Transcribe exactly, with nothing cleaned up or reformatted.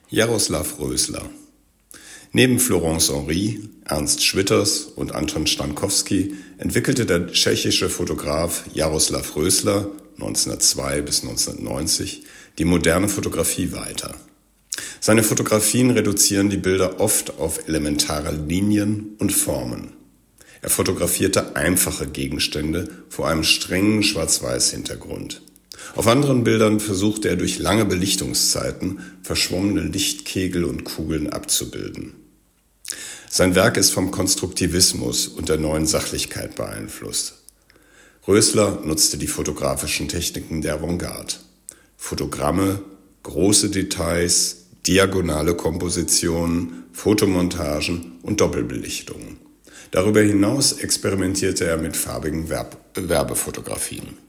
Jaroslav Rösler. Neben Florence Henry, Ernst Schwitters und Anton Stankowski entwickelte der tschechische Fotograf Jaroslav Rösler neunzehnhundertzwei bis neunzehnhundertneunzig die moderne Fotografie weiter. Seine Fotografien reduzieren die Bilder oft auf elementare Linien und Formen. Er fotografierte einfache Gegenstände vor einem strengen Schwarz-Weiß-Hintergrund. Auf anderen Bildern versuchte er durch lange Belichtungszeiten verschwommene Lichtkegel und Kugeln abzubilden. Sein Werk ist vom Konstruktivismus und der neuen Sachlichkeit beeinflusst. Rösler nutzte die fotografischen Techniken der Avantgarde. Fotogramme, große Details, diagonale Kompositionen, Fotomontagen und Doppelbelichtungen. Darüber hinaus experimentierte er mit farbigen Werb- Werbefotografien.